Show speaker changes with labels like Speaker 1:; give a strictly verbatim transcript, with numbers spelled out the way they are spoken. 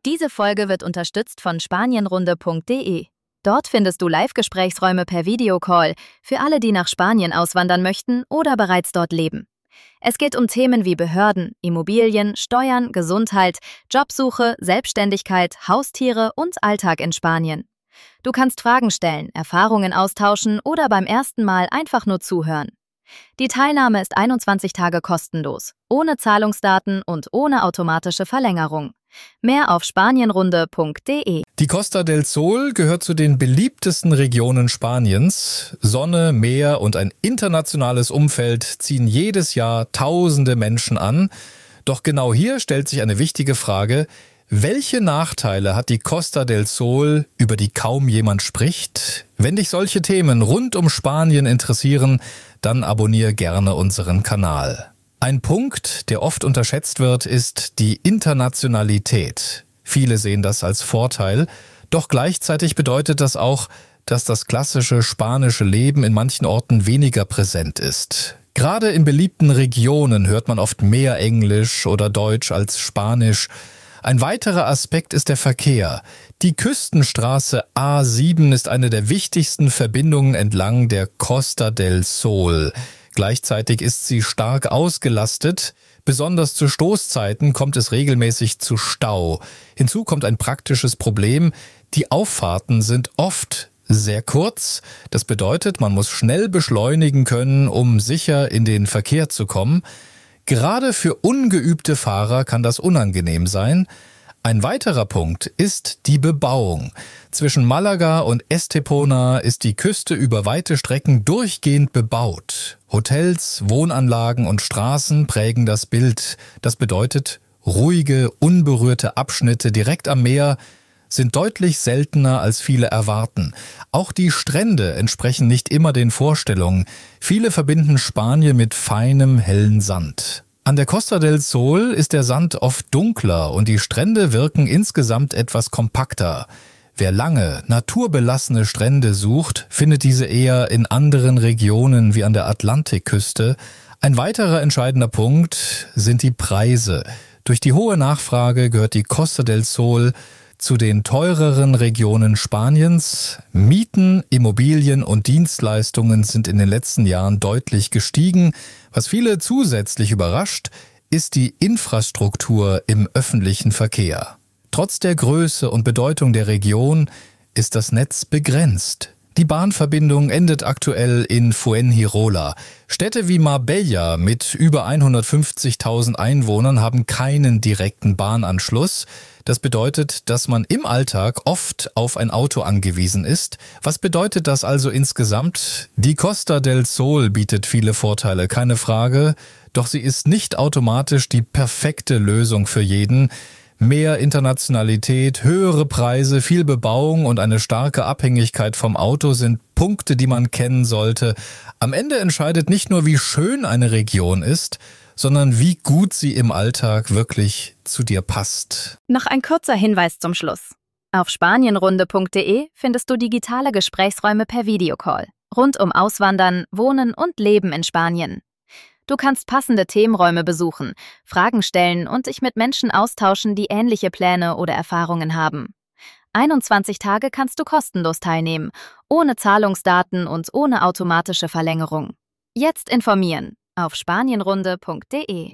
Speaker 1: Diese Folge wird unterstützt von spanienrunde punkt de. Dort findest du Live-Gesprächsräume per Videocall für alle, die nach Spanien auswandern möchten oder bereits dort leben. Es geht um Themen wie Behörden, Immobilien, Steuern, Gesundheit, Jobsuche, Selbstständigkeit, Haustiere und Alltag in Spanien. Du kannst Fragen stellen, Erfahrungen austauschen oder beim ersten Mal einfach nur zuhören. Die Teilnahme ist einundzwanzig Tage kostenlos, ohne Zahlungsdaten und ohne automatische Verlängerung. Mehr auf spanienrunde punkt de.
Speaker 2: Die Costa del Sol gehört zu den beliebtesten Regionen Spaniens. Sonne, Meer und ein internationales Umfeld ziehen jedes Jahr tausende Menschen an. Doch genau hier stellt sich eine wichtige Frage: Welche Nachteile hat die Costa del Sol, über die kaum jemand spricht? Wenn dich solche Themen rund um Spanien interessieren, dann abonniere gerne unseren Kanal. Ein Punkt, der oft unterschätzt wird, ist die Internationalität. Viele sehen das als Vorteil, doch gleichzeitig bedeutet das auch, dass das klassische spanische Leben in manchen Orten weniger präsent ist. Gerade in beliebten Regionen hört man oft mehr Englisch oder Deutsch als Spanisch. Ein weiterer Aspekt ist der Verkehr. Die Küstenstraße A sieben ist eine der wichtigsten Verbindungen entlang der Costa del Sol. Gleichzeitig ist sie stark ausgelastet. Besonders zu Stoßzeiten kommt es regelmäßig zu Stau. Hinzu kommt ein praktisches Problem: Die Auffahrten sind oft sehr kurz. Das bedeutet, man muss schnell beschleunigen können, um sicher in den Verkehr zu kommen. Gerade für ungeübte Fahrer kann das unangenehm sein. Ein weiterer Punkt ist die Bebauung. Zwischen Malaga und Estepona ist die Küste über weite Strecken durchgehend bebaut. Hotels, Wohnanlagen und Straßen prägen das Bild. Das bedeutet, ruhige, unberührte Abschnitte direkt am Meer sind deutlich seltener, als viele erwarten. Auch die Strände entsprechen nicht immer den Vorstellungen. Viele verbinden Spanien mit feinem, hellen Sand. An der Costa del Sol ist der Sand oft dunkler und die Strände wirken insgesamt etwas kompakter. Wer lange, naturbelassene Strände sucht, findet diese eher in anderen Regionen wie an der Atlantikküste. Ein weiterer entscheidender Punkt sind die Preise. Durch die hohe Nachfrage gehört die Costa del Sol zu den teureren Regionen Spaniens. Mieten, Immobilien und Dienstleistungen sind in den letzten Jahren deutlich gestiegen. Was viele zusätzlich überrascht, ist die Infrastruktur im öffentlichen Verkehr. Trotz der Größe und Bedeutung der Region ist das Netz begrenzt. Die Bahnverbindung endet aktuell in Fuengirola. Städte wie Marbella mit über hundertfünfzigtausend Einwohnern haben keinen direkten Bahnanschluss. Das bedeutet, dass man im Alltag oft auf ein Auto angewiesen ist. Was bedeutet das also insgesamt? Die Costa del Sol bietet viele Vorteile, keine Frage. Doch sie ist nicht automatisch die perfekte Lösung für jeden. Mehr Internationalität, höhere Preise, viel Bebauung und eine starke Abhängigkeit vom Auto sind Punkte, die man kennen sollte. Am Ende entscheidet nicht nur, wie schön eine Region ist, sondern wie gut sie im Alltag wirklich zu dir passt.
Speaker 1: Noch ein kurzer Hinweis zum Schluss. Auf spanienrunde punkt de findest du digitale Gesprächsräume per Videocall rund um Auswandern, Wohnen und Leben in Spanien. Du kannst passende Themenräume besuchen, Fragen stellen und dich mit Menschen austauschen, die ähnliche Pläne oder Erfahrungen haben. einundzwanzig Tage kannst du kostenlos teilnehmen, ohne Zahlungsdaten und ohne automatische Verlängerung. Jetzt informieren auf spanienrunde punkt de.